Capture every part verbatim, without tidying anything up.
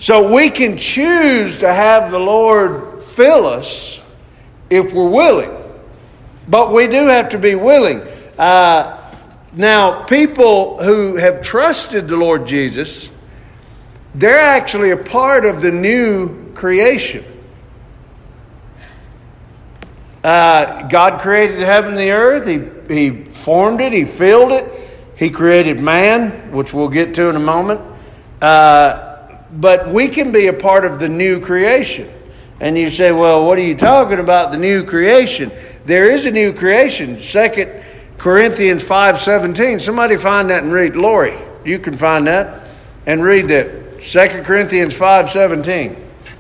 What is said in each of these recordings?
So we can choose to have the Lord fill us if we're willing. But we do have to be willing. Uh, now, people who have trusted the Lord Jesus, they're actually a part of the new creation. Uh, God created the heaven and the earth. He, he formed it. He filled it. He created man, which we'll get to in a moment. Uh, but we can be a part of the new creation. And you say, well, what are you talking about, the new creation? There is a new creation. Second Corinthians five seventeen. Somebody find that and read. Lori, you can find that and read that. Second Corinthians five seventeen.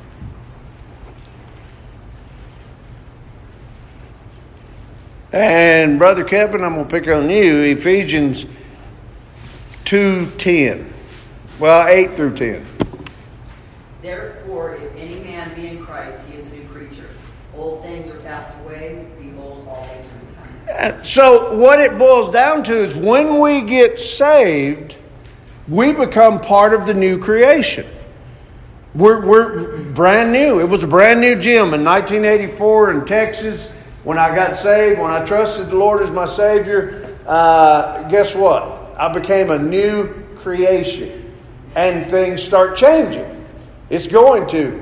And Brother Kevin, I'm going to pick on you. Ephesians two ten. Well, eight through ten. Therefore, if any man be in Christ, he is a new creature. Old things are passed away. Behold, all things are become. So what it boils down to is when we get saved, we become part of the new creation. We're, we're brand new. It was a brand new gym in nineteen eighty-four in Texas. When I got saved, when I trusted the Lord as my Savior, uh, guess what? I became a new creation. And things start changing. It's going to.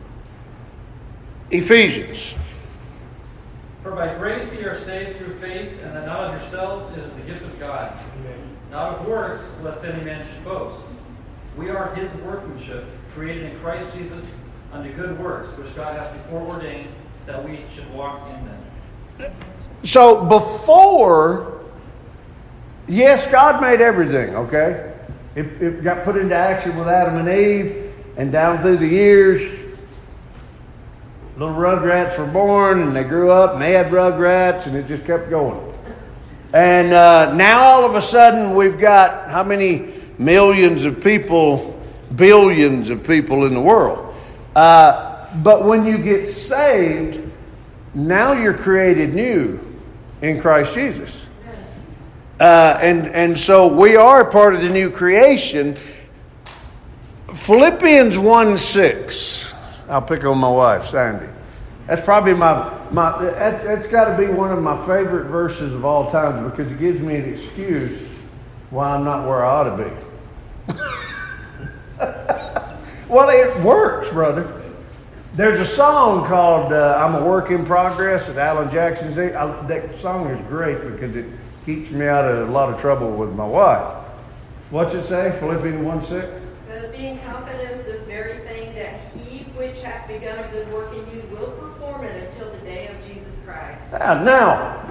Ephesians. For by grace ye are saved through faith, and that not of yourselves, it is the gift of God. Amen. Not of works, lest any man should boast. We are his workmanship, created in Christ Jesus unto good works, which God hath before ordained that we should walk in them. So before, yes, God made everything, okay? It, it got put into action with Adam and Eve, and down through the years, little rugrats were born, and they grew up, and they had rugrats, and it just kept going. And uh, now all of a sudden, we've got how many millions of people, billions of people in the world. Uh, but when you get saved, now you're created new in Christ Jesus. Uh, and, and so we are part of the new creation. Philippians one six. I'll pick on my wife, Sandy. That's probably my, my that's, that's got to be one of my favorite verses of all time because it gives me an excuse why I'm not where I ought to be. Well, it works, brother. There's a song called uh, I'm a Work in Progress that Alan Jackson sings. That song is great because it keeps me out of a lot of trouble with my wife. What's it say? Philippians one six? It says, being confident of this very thing, that he which hath begun a good work in you will perform it until the day of Jesus Christ. Ah, now,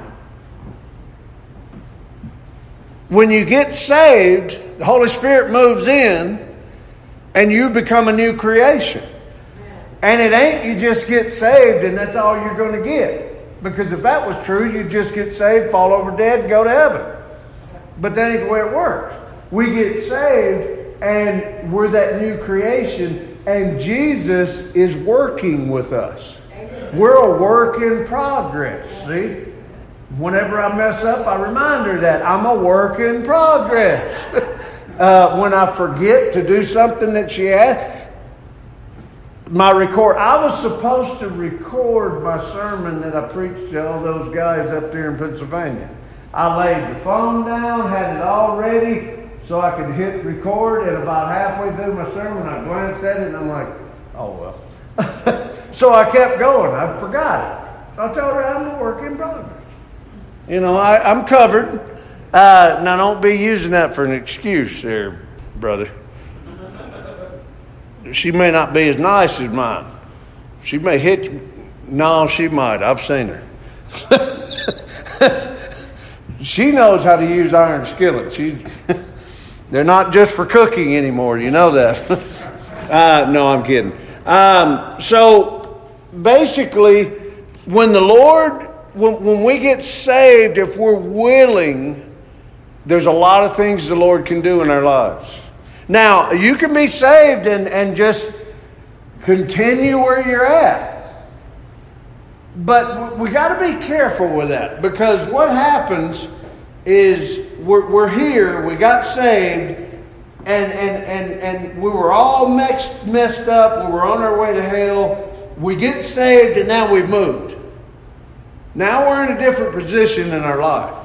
when you get saved, the Holy Spirit moves in and you become a new creation. And it ain't you just get saved and that's all you're going to get. Because if that was true, you'd just get saved, fall over dead, and go to heaven. But that ain't the way it works. We get saved and we're that new creation and Jesus is working with us. We're a work in progress. See? Whenever I mess up, I remind her that I'm a work in progress. uh, when I forget to do something that she asked, my record, I was supposed to record my sermon that I preached to all those guys up there in Pennsylvania. I laid the phone down, had it all ready so I could hit record, and about halfway through my sermon I glanced at it and I'm like, oh well. So I kept going. I forgot it. I told her I'm a work in progress. You know, I, I'm covered. Uh, now don't be using that for an excuse there, brother. She may not be as nice as mine. She may hit you. No, she might. I've seen her. She knows how to use iron skillets. She's, they're not just for cooking anymore. You know that. uh, no, I'm kidding. Um, so basically, when the Lord, when, when we get saved, if we're willing, there's a lot of things the Lord can do in our lives. Now, you can be saved and, and just continue where you're at. But we got to be careful with that because what happens is we're, we're here, we got saved, and and and and we were all mixed, messed up. We were on our way to hell. We get saved, and now we've moved. Now we're in a different position in our life.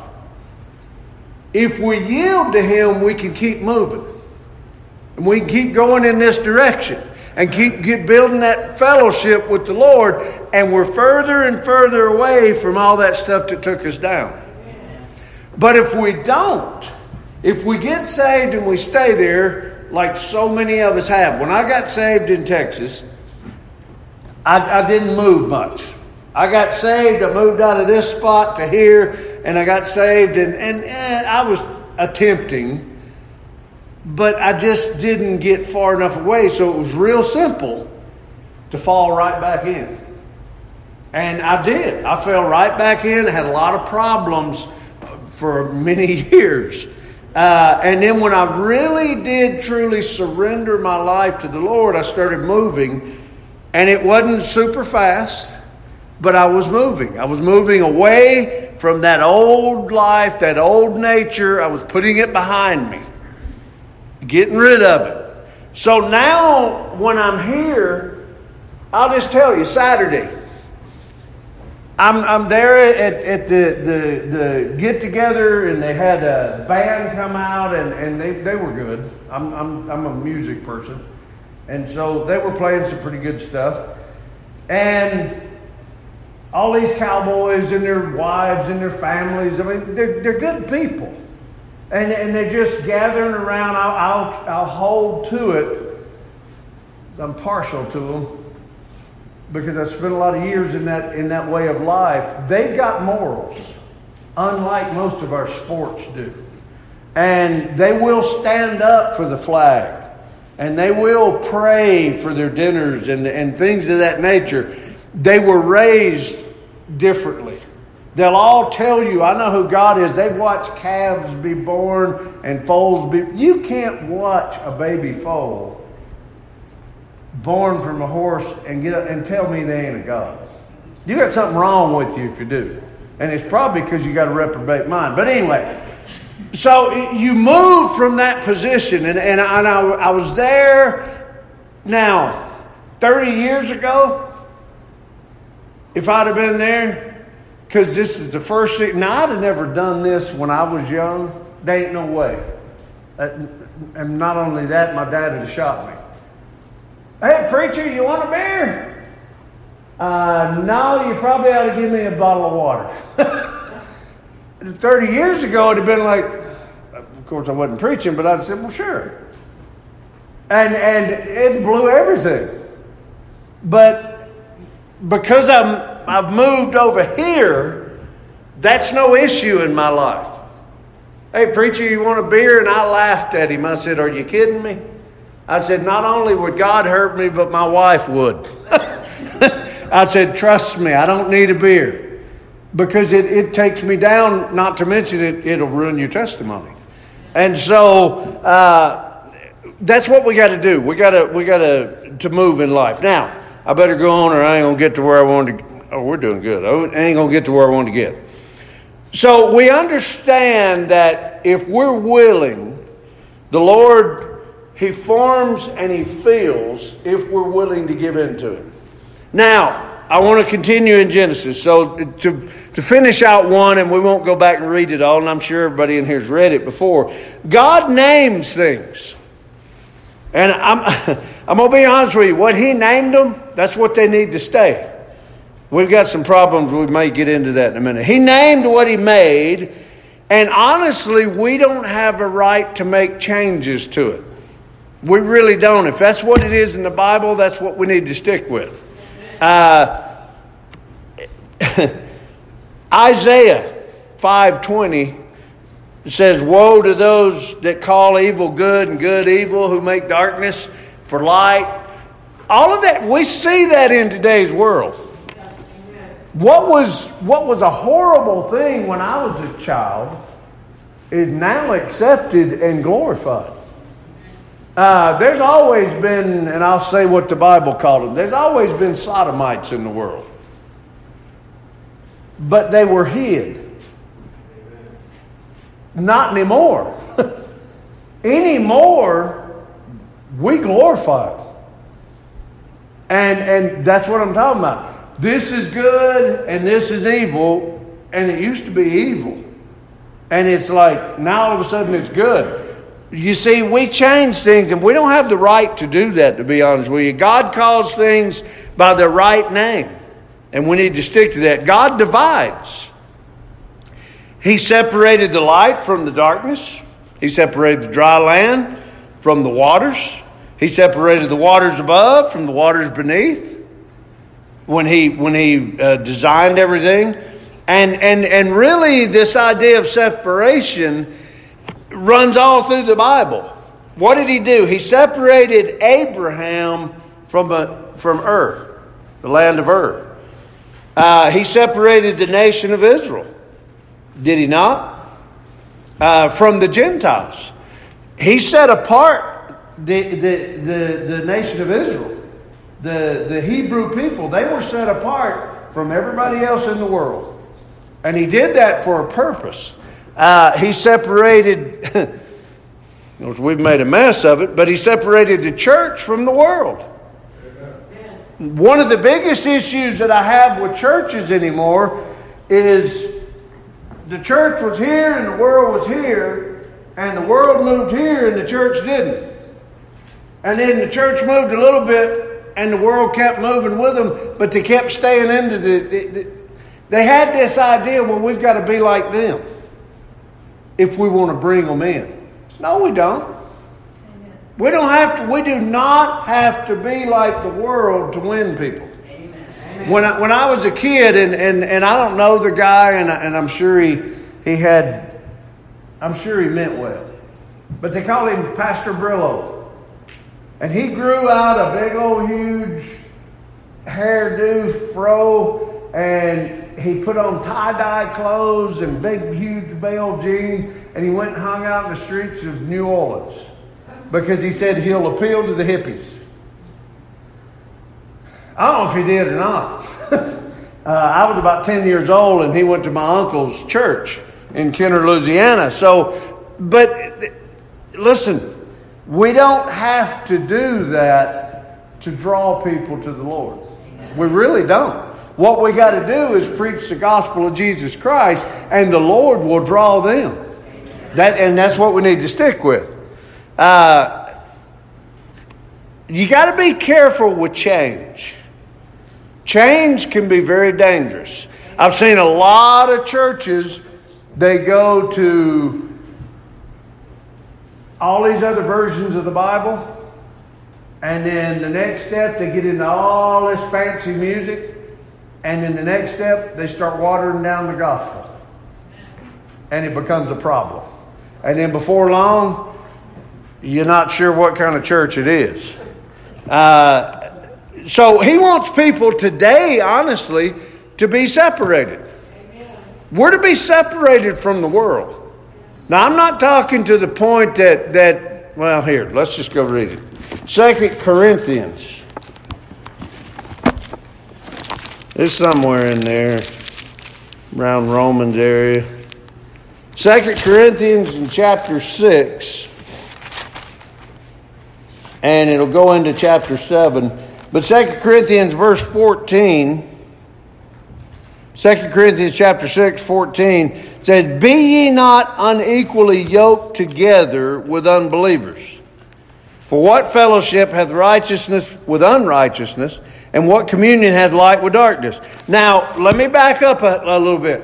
If we yield to Him, we can keep moving. And we can keep going in this direction. And keep get building that fellowship with the Lord. And we're further and further away from all that stuff that took us down. But if we don't, if we get saved and we stay there, like so many of us have. When I got saved in Texas, I, I didn't move much. I got saved, I moved out of this spot to here, and I got saved, and, and, and I was attempting, but I just didn't get far enough away, so it was real simple to fall right back in. And I did. I fell right back in. I had a lot of problems for many years. Uh, and then when I really did truly surrender my life to the Lord, I started moving. And it wasn't super fast, but I was moving. I was moving away from that old life, that old nature. I was putting it behind me, getting rid of it. So now when I'm here, I'll just tell you, Saturday, I'm I'm there at, at the, the, the get-together, and they had a band come out, and, and they, they were good. I'm, I'm, I'm a music person. And so they were playing some pretty good stuff. And all these cowboys and their wives and their families, I mean, they're, they're good people. And, and they're just gathering around. I'll, I'll, I'll hold to it. I'm partial to them because I spent a lot of years in that, in that way of life. They've got morals, unlike most of our sports do. And they will stand up for the flag. And they will pray for their dinners and, and things of that nature. They were raised differently. They'll all tell you, I know who God is. They've watched calves be born and foals be... You can't watch a baby foal born from a horse and get up and tell me they ain't a God. You got something wrong with you if you do. And it's probably because you got a reprobate mind. But anyway... So you move from that position, and, and, I, and I, I was there now thirty years ago. If I'd have been there, because this is the first thing. Now, I'd have never done this when I was young. There ain't no way. Uh, and not only that, my dad would have shot me. Hey, preacher, you want a beer? Uh, no, you probably ought to give me a bottle of water. thirty years ago, it'd have been like, of course I wasn't preaching, but I'd said, well, sure. And and it blew everything. But because I'm, I've moved over here, that's no issue in my life. Hey, preacher, you want a beer? And I laughed at him. I said, are you kidding me? I said, not only would God hurt me, but my wife would. I said, trust me, I don't need a beer. Because it, it takes me down, not to mention it, it'll ruin your testimony. And so uh, that's what we got to do. We got to we got to to move in life. Now, I better go on, or I ain't gonna get to where I wanted to. Oh, we're doing good. I ain't gonna get to where I want to get. So we understand that if we're willing, the Lord, He forms and He fills if we're willing to give in to Him. Now, I want to continue in Genesis. So to, to finish out one, and we won't go back and read it all, and I'm sure everybody in here has read it before. God names things. And I'm, I'm going to be honest with you. What He named them, that's what they need to stay. We've got some problems. We may get into that in a minute. He named what He made. And honestly, we don't have a right to make changes to it. We really don't. If that's what it is in the Bible, that's what we need to stick with. Uh, Isaiah five twenty says, woe to those that call evil good and good evil, who make darkness for light. All of that, we see that in today's world. What was what was a horrible thing when I was a child is now accepted and glorified. Uh, there's always been, and I'll say what the Bible called them, there's always been sodomites in the world. But they were hid. Not anymore. Anymore, we glorify it. And, and that's what I'm talking about. This is good and this is evil. And it used to be evil. And it's like, now all of a sudden it's good. You see, we change things, and we don't have the right to do that, to be honest with you. God calls things by their right name, and we need to stick to that. God divides. He separated the light from the darkness. He separated the dry land from the waters. He separated the waters above from the waters beneath when he when he uh, designed everything. And, and, and really, this idea of separation runs all through the Bible. What did he do? He separated Abraham from a, from Ur, the land of Ur. Uh, he separated the nation of Israel. Did he not? Uh, from the Gentiles. He set apart the, the, the, the nation of Israel. The, the Hebrew people, they were set apart from everybody else in the world. And he did that for a purpose. Uh, he separated, we've made a mess of it, but he separated the church from the world. Amen. One of the biggest issues that I have with churches anymore is the church was here and the world was here, and the world moved here and the church didn't. And then the church moved a little bit and the world kept moving with them, but they kept staying into the... the, the they had this idea, well, we've got to be like them if we want to bring them in. No, we don't. Amen. We don't have to. We do not have to be like the world to win people. Amen. When I, when I was a kid, and, and, and I don't know the guy, and, I, and I'm sure he he had, I'm sure he meant well, but they called him Pastor Brillo, and he grew out a big old huge hairdo fro, and he put on tie-dye clothes and big, huge bell jeans, and he went and hung out in the streets of New Orleans because he said he'll appeal to the hippies. I don't know if he did or not. uh, I was about ten years old, and he went to my uncle's church in Kenner, Louisiana. So, but listen, we don't have to do that to draw people to the Lord. We really don't. What we got to do is preach the gospel of Jesus Christ, and the Lord will draw them. That, and that's what we need to stick with. Uh, you got to be careful with change. Change can be very dangerous. I've seen a lot of churches, they go to all these other versions of the Bible, and then the next step, they get into all this fancy music. And in the next step, they start watering down the gospel. And it becomes a problem. And then before long, you're not sure what kind of church it is. Uh, so he wants people today, honestly, to be separated. Amen. We're to be separated from the world. Now, I'm not talking to the point that, that well, here, let's just go read it. Second Corinthians. It's somewhere in there, around Romans area. Second Corinthians in chapter six, and it'll go into chapter seven. But Second Corinthians verse fourteen, Second Corinthians chapter six, fourteen says, "Be ye not unequally yoked together with unbelievers. For what fellowship hath righteousness with unrighteousness? And what communion hath light with darkness?" Now, let me back up a, a little bit.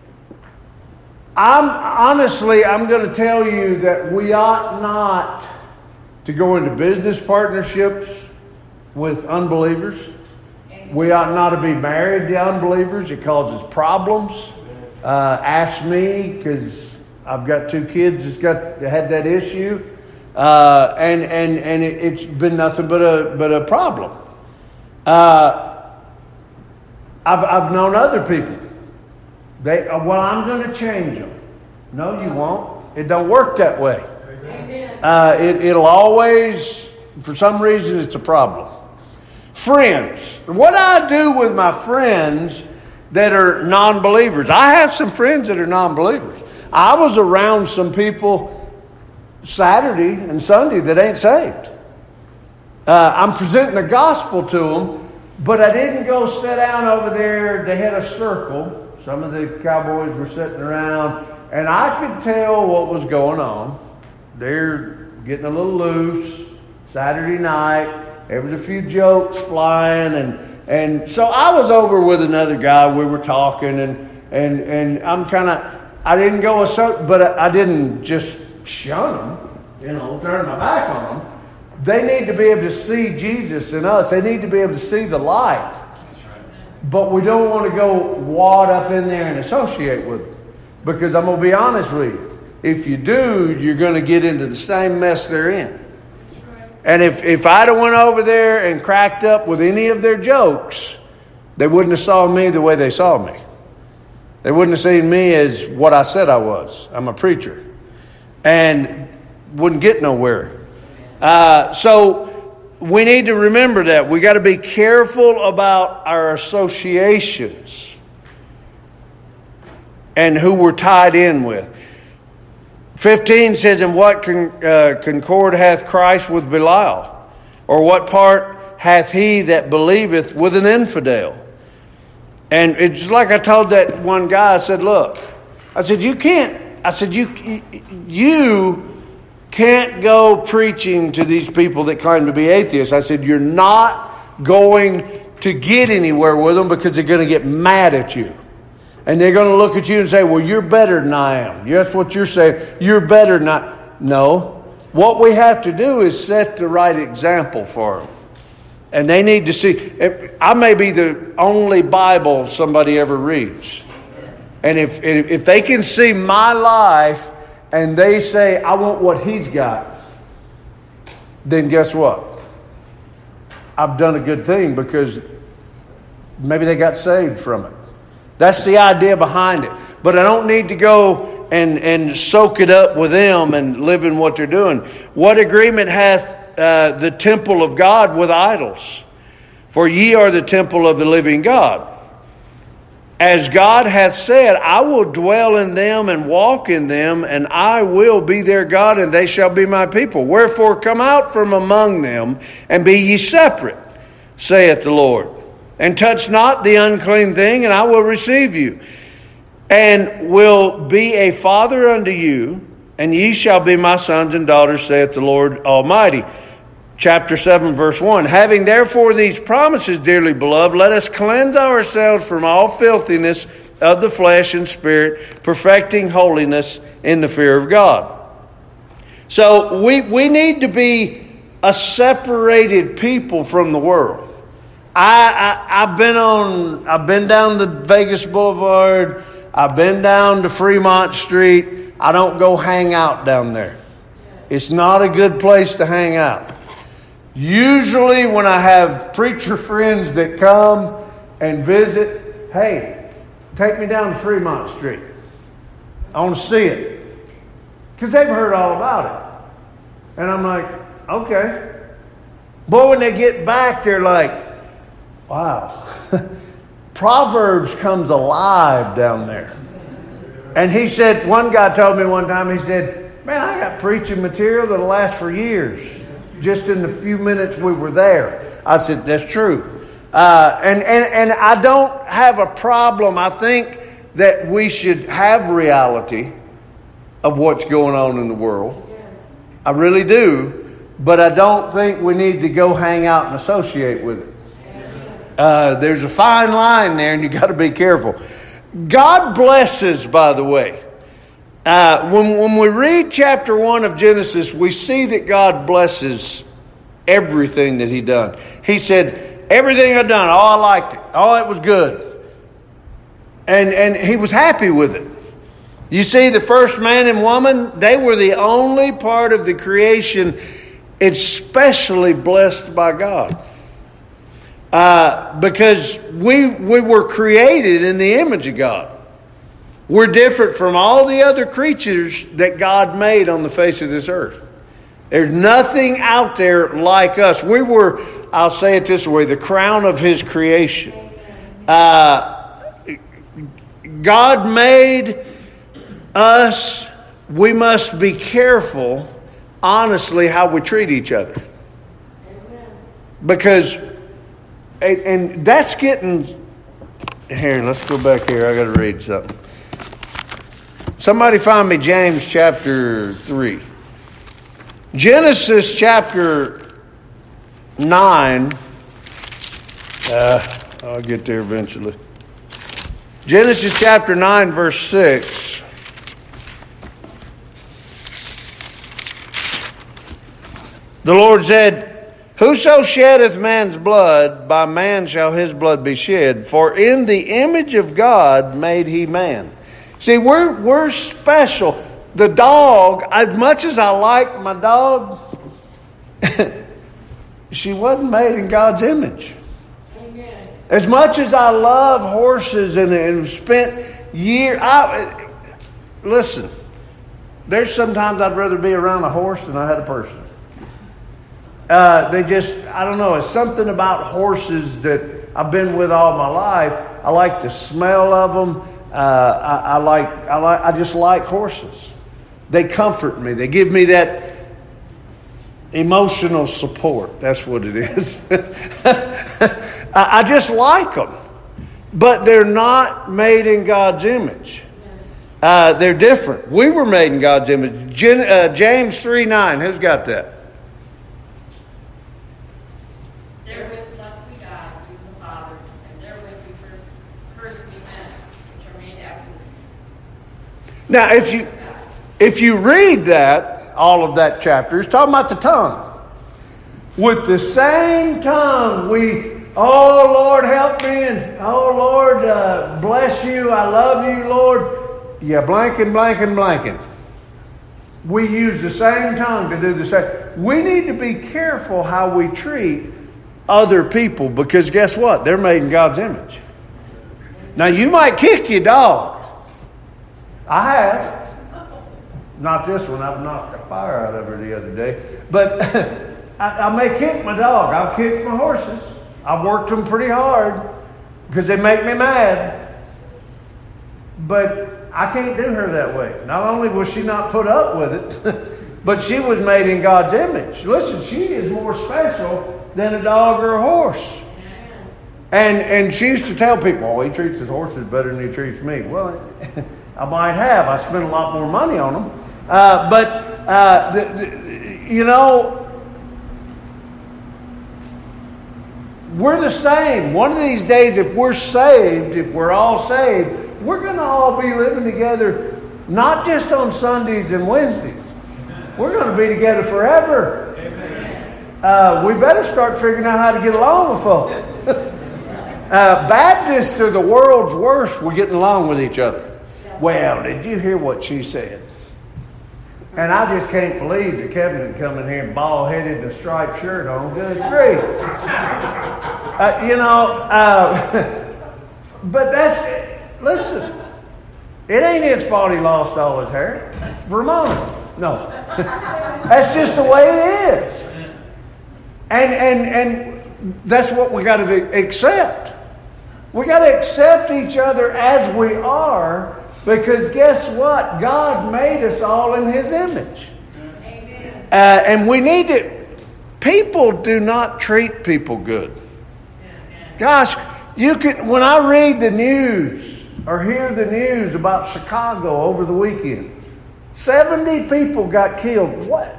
I'm honestly, I'm going to tell you that we ought not to go into business partnerships with unbelievers. We ought not to be married to unbelievers. It causes problems. Uh, ask me, because I've got two kids that's got had that issue, uh, and and and it, it's been nothing but a but a problem. Uh, I've I've known other people. They well, I'm going to change them. No, you won't. It don't work that way. Uh, it, it'll always, for some reason, it's a problem. Friends. What I do with my friends that are non-believers. I have some friends that are non-believers. I was around some people Saturday and Sunday that ain't saved. Uh, I'm presenting the gospel to them, but I didn't go sit down over there. They had a circle. Some of the cowboys were sitting around, and I could tell what was going on. They're getting a little loose. Saturday night, there was a few jokes flying, and and so I was over with another guy. We were talking, and and and I'm kind of. I didn't go so, but I, I didn't just shun them. You know, turn my back on them. They need to be able to see Jesus in us. They need to be able to see the light. But we don't want to go wad up in there and associate with them. Because I'm going to be honest with you. If you do, you're going to get into the same mess they're in. And if, if I'd have went over there and cracked up with any of their jokes, they wouldn't have saw me the way they saw me. They wouldn't have seen me as what I said I was. I'm a preacher. And wouldn't get nowhere. Uh, so we need to remember that. We got to be careful about our associations and who we're tied in with. fifteen says, "And what con- uh, concord hath Christ with Belial? Or what part hath he that believeth with an infidel?" And it's like I told that one guy, I said, look, I said, you can't, I said, you, you can't go preaching to these people that claim to be atheists. I said, you're not going to get anywhere with them because they're going to get mad at you. And they're going to look at you and say, well, you're better than I am. That's what you're saying. You're better than I. No. What we have to do is set the right example for them. And they need to see. I may be the only Bible somebody ever reads. And if if they can see my life and they say, I want what he's got, then guess what? I've done a good thing because maybe they got saved from it. That's the idea behind it. But I don't need to go and, and soak it up with them and live in what they're doing. What agreement hath uh, the temple of God with idols? For ye are the temple of the living God. As God hath said, I will dwell in them and walk in them, and I will be their God, and they shall be my people. Wherefore come out from among them, and be ye separate, saith the Lord. And touch not the unclean thing, and I will receive you, and will be a father unto you, and ye shall be my sons and daughters, saith the Lord Almighty. Chapter seven, verse one. Having therefore these promises, dearly beloved, let us cleanse ourselves from all filthiness of the flesh and spirit, perfecting holiness in the fear of God. So we, we need to be a separated people from the world. I, I I've been on I've been down the Vegas Boulevard. I've been down to Fremont Street. I don't go hang out down there. It's not a good place to hang out. Usually when I have preacher friends that come and visit, hey, take me down to Fremont Street. I want to see it. Because they've heard all about it. And I'm like, okay. Boy, when they get back, they're like, wow. Proverbs comes alive down there. And he said, one guy told me one time, he said, man, I got preaching material that'll last for years. Just in the few minutes we were there. I said, that's true. Uh, and, and, and I don't have a problem. I think that we should have reality of what's going on in the world. I really do. But I don't think we need to go hang out and associate with it. Uh, there's a fine line there, and you got to be careful. God blesses, by the way. Uh, when, when we read chapter one of Genesis, we see that God blesses everything that He done. He said, everything I done, oh, I liked it. Oh, it was good. And, and He was happy with it. You see, the first man and woman, they were the only part of the creation especially blessed by God. Uh, because we we were created in the image of God. We're different from all the other creatures that God made on the face of this earth. There's nothing out there like us. We were, I'll say it this way, the crown of His creation. Uh, God made us. We must be careful honestly how we treat each other. Because, and, and that's getting, here, let's go back here. I got to read something. Somebody find me James chapter three. Genesis chapter nine. Uh, I'll get there eventually. Genesis chapter nine, verse six. The Lord said, "Whoso sheddeth man's blood, by man shall his blood be shed. For in the image of God made he man." See, we're we're special. The dog, as much as I like my dog, she wasn't made in God's image. Amen. As much as I love horses and, and spent years, I, listen, there's sometimes I'd rather be around a horse than I had a person. Uh, they just, I don't know, it's something about horses that I've been with all my life. I like the smell of them. Uh, I, I like, I like, I just like horses. They comfort me. They give me that emotional support. That's what it is. I, I just like them, but they're not made in God's image. Uh, they're different. We were made in God's image. Gen, uh, James three nine. Who's got that? Therewith blessed we God, even the Father, and therewith we cursed, cursed we men, which are made after this. Now, if you if you read that, all of that chapter, it's talking about the tongue. With the same tongue, we, oh Lord, help me, and oh Lord, uh, bless you, I love you, Lord. Yeah, blanking, blanking, blanking. We use the same tongue to do the same. We need to be careful how we treat other people, because guess what? They're made in God's image. Now, you might kick your dog. I have. Not this one. I've knocked the fire out of her the other day. But I, I may kick my dog. I've kicked my horses. I've worked them pretty hard because they make me mad. But I can't do her that way. Not only was she not put up with it, but she was made in God's image. Listen, she is more special than a dog or a horse. And and she used to tell people, oh, he treats his horses better than he treats me. Well, I might have. I spent a lot more money on them. Uh, but, uh, the, the, you know, we're the same. One of these days, if we're saved, if we're all saved, we're going to all be living together, not just on Sundays and Wednesdays. We're going to be together forever. Uh, we better start figuring out how to get along with folks. uh, Baptists are the world's worst. We're getting along with each other. Well, did you hear what she said? And I just can't believe that Kevin would come in here bald-headed and a striped shirt on. Good grief. Uh, you know, uh, but that's, listen, it ain't his fault he lost all his hair. Vermont. No. That's just the way it is. And, and, and that's what we got to accept. We got to accept each other as we are. Because guess what? God made us all in His image. Amen. Uh, and we need to... People do not treat people good. Gosh, you can... When I read the news or hear the news about Chicago over the weekend, seventy people got killed. What?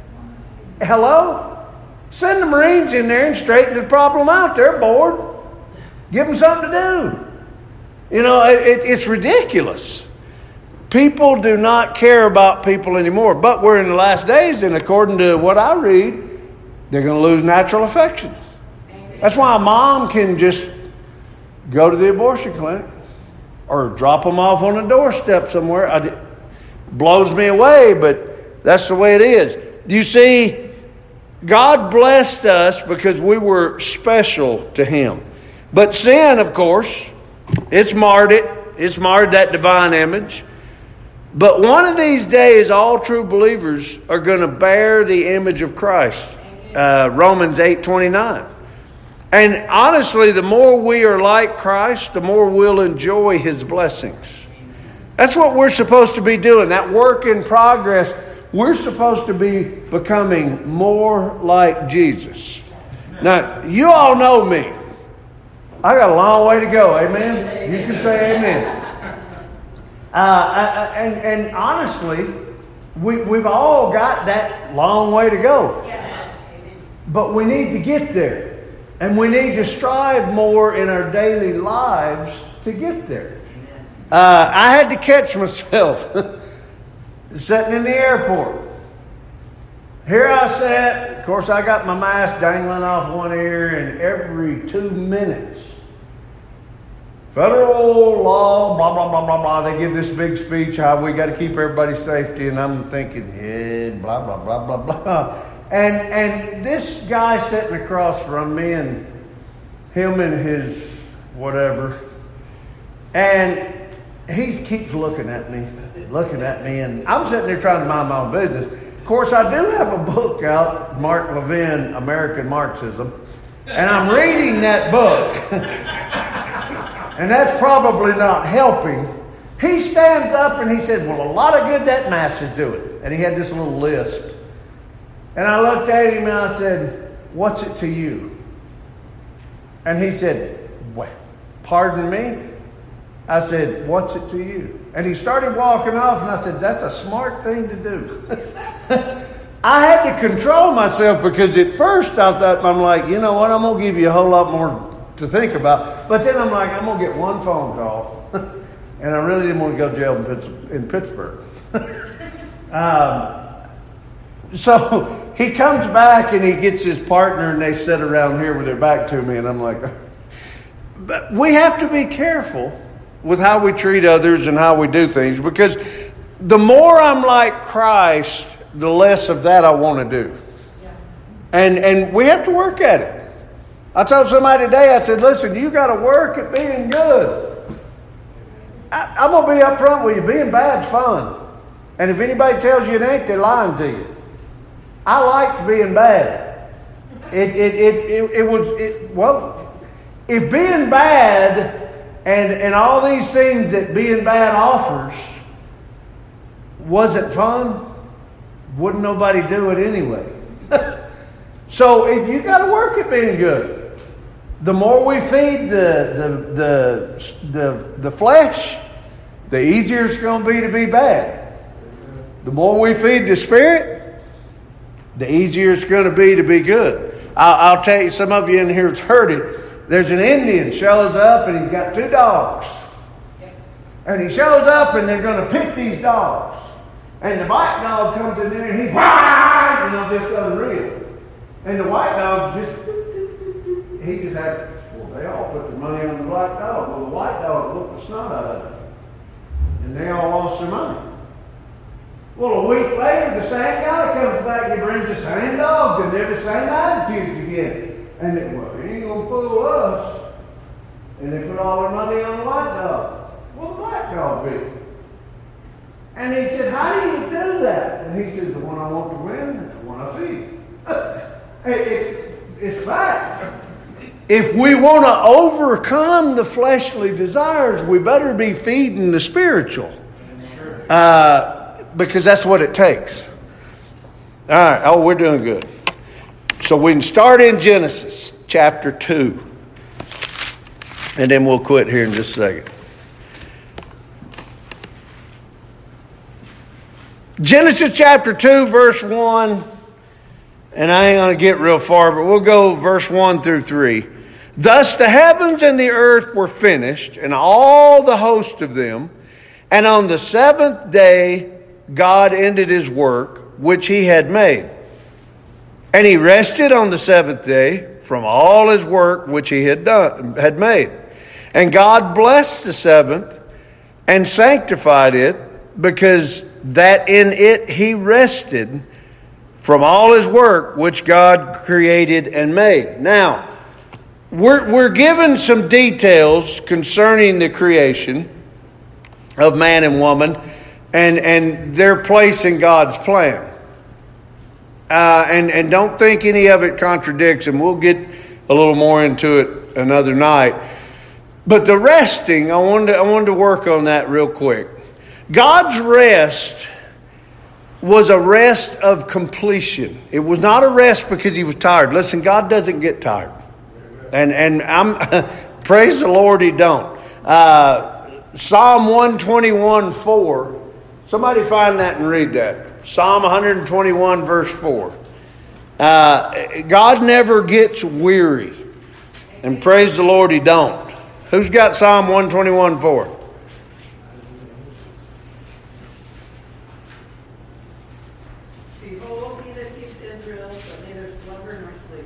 Hello? Send the Marines in there and straighten the problem out. They're bored. Give them something to do. You know, it, it, it's ridiculous. People do not care about people anymore. But we're in the last days, and according to what I read, they're going to lose natural affection. That's why a mom can just go to the abortion clinic or drop them off on a doorstep somewhere. It blows me away, but that's the way it is. You see, God blessed us because we were special to Him. But sin, of course, it's marred it. It's marred that divine image. But one of these days, all true believers are going to bear the image of Christ. Uh, Romans eight twenty-nine. And honestly, the more we are like Christ, the more we'll enjoy His blessings. That's what we're supposed to be doing. That work in progress. We're supposed to be becoming more like Jesus. Now, you all know me. I got a long way to go. Amen? You can say amen. Uh, I, I, and, and honestly, we, we've all got that long way to go. But we need to get there. And we need to strive more in our daily lives to get there. Uh, I had to catch myself sitting in the airport. Here I sat. Of course, I got my mask dangling off one ear, and every two minutes, federal law, blah, blah, blah, blah, blah. They give this big speech how we got to keep everybody's safety. And I'm thinking, yeah, blah, blah, blah, blah, blah. And, and this guy sitting across from me, and him and his whatever, and he keeps looking at me, looking at me, and I'm sitting there trying to mind my own business. Of course, I do have a book out, Mark Levin, American Marxism, and I'm reading that book, and that's probably not helping. He stands up and he said, well, a lot of good that mass is doing. And he had this little list. And I looked at him and I said, what's it to you? And he said, what? Pardon me? I said, what's it to you? And he started walking off, and I said, that's a smart thing to do. I had to control myself, because at first I thought, I'm like, you know what, I'm going to give you a whole lot more to think about. But then I'm like, I'm going to get one phone call. And I really didn't want to go to jail in Pittsburgh. um, so he comes back, and he gets his partner, and they sit around here with their back to me, and I'm like, but we have to be careful with how we treat others and how we do things, because the more I'm like Christ, the less of that I want to do. Yes. And and we have to work at it. I told somebody today, I said, listen, you got to work at being good. I, I'm going to be up front with you. Being bad's fun. And if anybody tells you it ain't, they're lying to you. I liked being bad. It, it, it, it, it was, it, well, if being bad And and all these things that being bad offers wasn't fun, wouldn't nobody do it anyway. So if you got to work at being good. The more we feed the the the the, the flesh, the easier it's going to be to be bad. The more we feed the spirit, the easier it's going to be to be good. I'll, I'll tell you, some of you in here have heard it. There's an Indian shows up, and he's got two dogs. And he shows up, and they're going to pick these dogs. And the black dog comes in there, and he's, you know, just unreal. And the white dog just, he just had, well, they all put their money on the black dog. Well, the white dog looked the snot out of it. And they all lost their money. Well, a week later, the same guy comes back and brings the same dogs, and they're the same attitudes again. And they, well, he ain't going to fool us. And they put all their money on the white dog. Well, the black dog beat. And he said, how do you do that? And he says, the one I want to win is the one I feed. it, it, it's fact. If we want to overcome the fleshly desires, we better be feeding the spiritual. Uh, because that's what it takes. All right. Oh, we're doing good. So we can start in Genesis chapter two. And then we'll quit here in just a second. Genesis chapter two, verse one. And I ain't going to get real far, but we'll go verse one through three. Thus the heavens and the earth were finished, and all the host of them. And on the seventh day God ended his work which he had made. And he rested on the seventh day from all his work which he had done, had made. And God blessed the seventh and sanctified it, because that in it he rested from all his work which God created and made. Now, we're, we're given some details concerning the creation of man and woman and, and their place in God's plan. Uh, and, and don't think any of it contradicts, and we'll get a little more into it another night. But the resting, I wanted to, I wanted to work on that real quick. God's rest was a rest of completion. It was not a rest because he was tired. Listen, God doesn't get tired. And and I'm praise the Lord, he don't. Uh, Psalm one twenty-one four. Somebody find that and read that. Psalm one twenty-one verse four. Uh, God never gets weary. And praise the Lord, he don't. Who's got Psalm one twenty-one four? Behold, he that keeps Israel shall neither slumber nor sleep.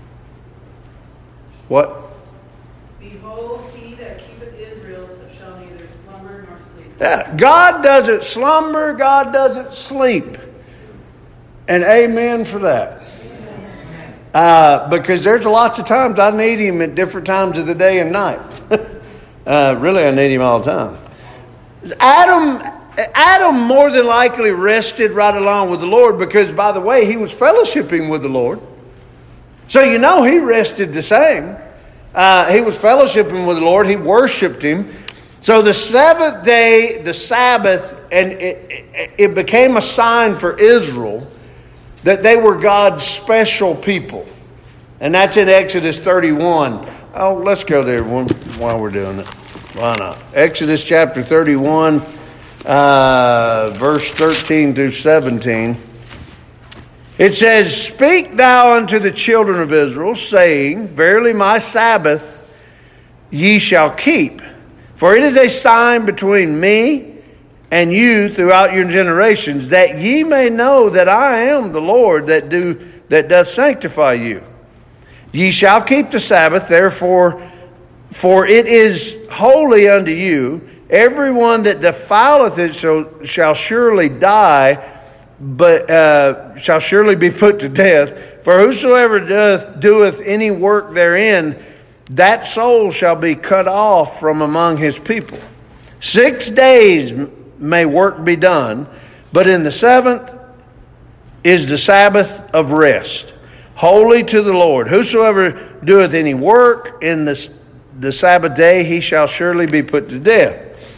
What? Behold, he that keepeth Israel shall neither slumber nor sleep. Yeah, God doesn't slumber, God doesn't sleep. And amen for that. Uh, because there's lots of times I need him at different times of the day and night. uh, really, I need him all the time. Adam, Adam more than likely rested right along with the Lord because, by the way, he was fellowshipping with the Lord. So you know he rested the same. Uh, he was fellowshipping with the Lord. He worshiped him. So the seventh day, the Sabbath, and it, it, it became a sign for Israel that they were God's special people. And that's in Exodus thirty-one. Oh, let's go there while we're doing it. Why not? Exodus chapter thirty-one, uh, verse thirteen through seventeen. It says, Speak thou unto the children of Israel, saying, Verily my Sabbath ye shall keep. For it is a sign between me and you throughout your generations, that ye may know that I am the Lord that do that doth sanctify you. Ye shall keep the Sabbath, therefore, for it is holy unto you. Everyone that defileth it shall, shall surely die, but uh, shall surely be put to death. For whosoever doth doeth any work therein, that soul shall be cut off from among his people. Six days may work be done, but in the seventh is the Sabbath of rest, holy to the Lord. Whosoever doeth any work in the, the Sabbath day, he shall surely be put to death.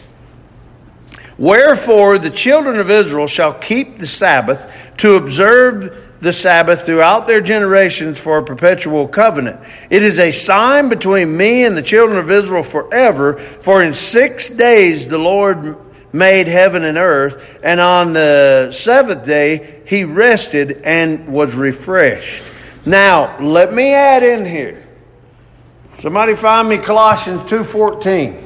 Wherefore the children of Israel shall keep the Sabbath to observe the Sabbath throughout their generations for a perpetual covenant. It is a sign between me and the children of Israel forever, for in six days the Lord made heaven and earth, and on the seventh day he rested and was refreshed. Now, let me add in here. Somebody find me Colossians two fourteen.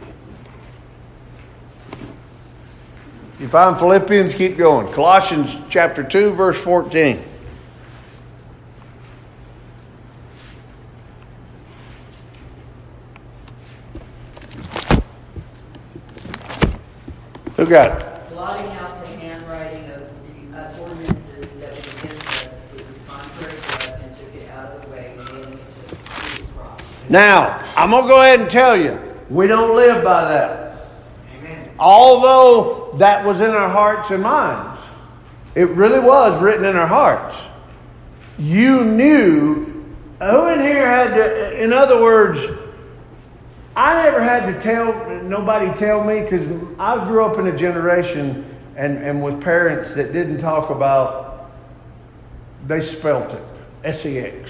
You find Philippians, keep going. Colossians chapter two, verse fourteen. Who got it? Blotting out the handwriting of the uh, ordinances that was against us, which was contrary to us, and took it out of the way, nailing it to his cross. Now, I'm going to go ahead and tell you, we don't live by that. Amen. Although that was in our hearts and minds. It really was written in our hearts. You knew, who in here had to, in other words, I never had to tell, nobody tell me, because I grew up in a generation and, and with parents that didn't talk about, they spelt it, S E X.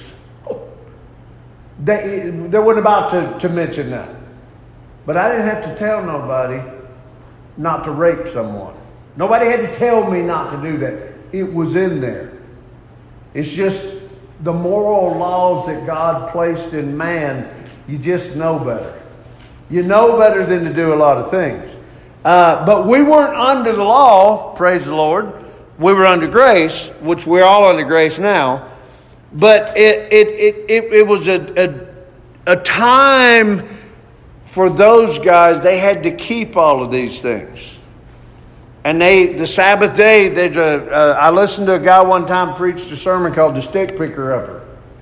They, they weren't about to, to mention that. But I didn't have to tell nobody not to rape someone. Nobody had to tell me not to do that. It was in there. It's just the moral laws that God placed in man, you just know better. You know better than to do a lot of things. Uh, but we weren't under the law, praise the Lord. We were under grace, which we're all under grace now. But it it it it, it was a, a a time for those guys. They had to keep all of these things. And they the Sabbath day, there's a, uh, I listened to a guy one time preached a sermon called The Stick Picker Upper.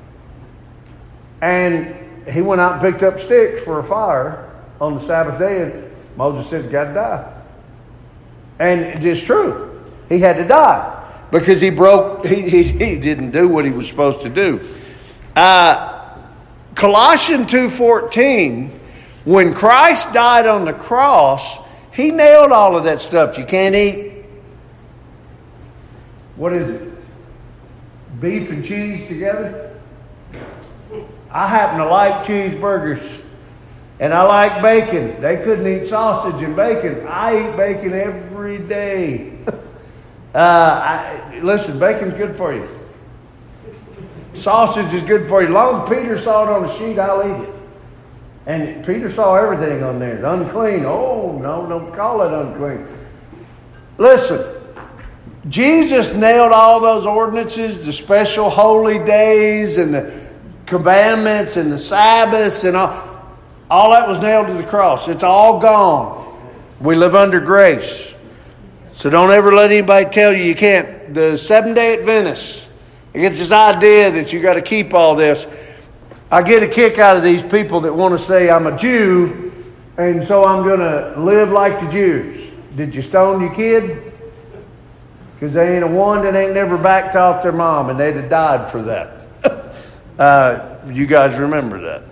And he went out and picked up sticks for a fire on the Sabbath day, and Moses said, got to die. And it's true. He had to die because he broke, he, he, he didn't do what he was supposed to do. Uh, Colossians two fourteen, when Christ died on the cross, he nailed all of that stuff. You can't eat what is it? Beef and cheese together? I happen to like cheeseburgers. And I like bacon. They couldn't eat sausage and bacon. I eat bacon every day. uh, I, listen, bacon's good for you. Sausage is good for you. As long as Peter saw it on the sheet, I'll eat it. And Peter saw everything on there. It's unclean. Oh, no, don't call it unclean. Listen, Jesus nailed all those ordinances, the special holy days and the commandments and the Sabbaths and all. All that was nailed to the cross. It's all gone. We live under grace. So don't ever let anybody tell you you can't. The Seventh-day Adventists, it gets this idea that you got to keep all this. I get a kick out of these people that want to say I'm a Jew and so I'm going to live like the Jews. Did you stone your kid? Because they ain't a one that ain't never backtalked their mom and they'd have died for that. uh, you guys remember that.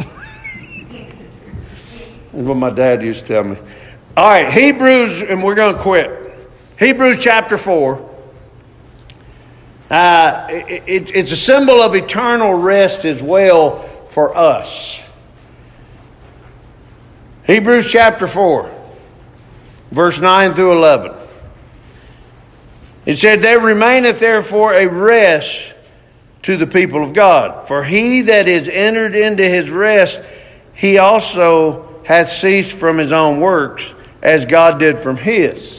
That's what my dad used to tell me. All right, Hebrews, and we're going to quit. Hebrews chapter four. Uh, it, it, it's a symbol of eternal rest as well for us. Hebrews chapter four, verse nine through eleven. It said, "There remaineth therefore a rest to the people of God. For he that is entered into his rest, he also hath ceased from his own works, as God did from his.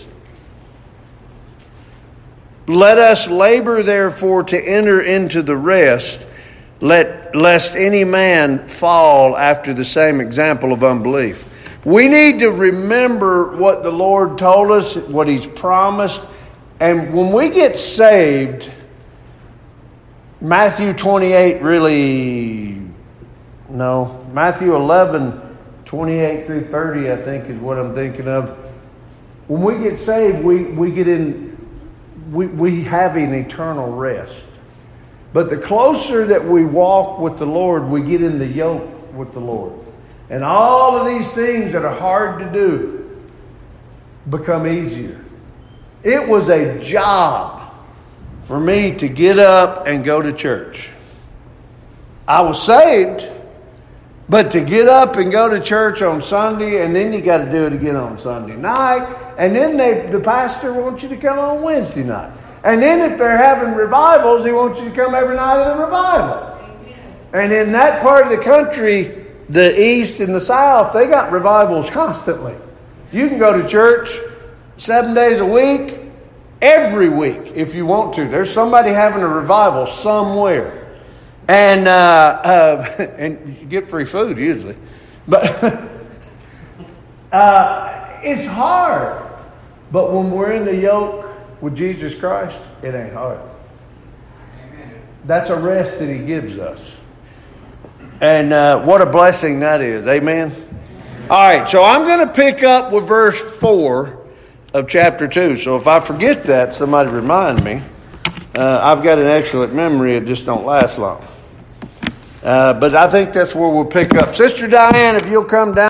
Let us labor therefore to enter into the rest, let, lest any man fall after the same example of unbelief." We need to remember what the Lord told us, what He's promised. And when we get saved, Matthew twenty-eight really, no, Matthew eleven, twenty-eight through thirty, I think is what I'm thinking of. When we get saved, we, we get in, we, we have an eternal rest. But the closer that we walk with the Lord, we get in the yoke with the Lord. And all of these things that are hard to do become easier. It was a job for me to get up and go to church. I was saved, but to get up and go to church on Sunday, and then you got to do it again on Sunday night, and then they, the pastor wants you to come on Wednesday night. And then if they're having revivals, he wants you to come every night of the revival. And in that part of the country, the East and the South, they got revivals constantly. You can go to church seven days a week, every week, if you want to. There's somebody having a revival somewhere. And uh, uh, and you get free food usually. But uh, it's hard. But when we're in the yoke with Jesus Christ, it ain't hard. Amen. That's a rest that He gives us. And uh, what a blessing that is. Amen. All right, so I'm going to pick up with verse four of chapter two. So if I forget that, somebody remind me. Uh, I've got an excellent memory. It just don't last long. Uh, but I think that's where we'll pick up. Sister Diane, if you'll come down.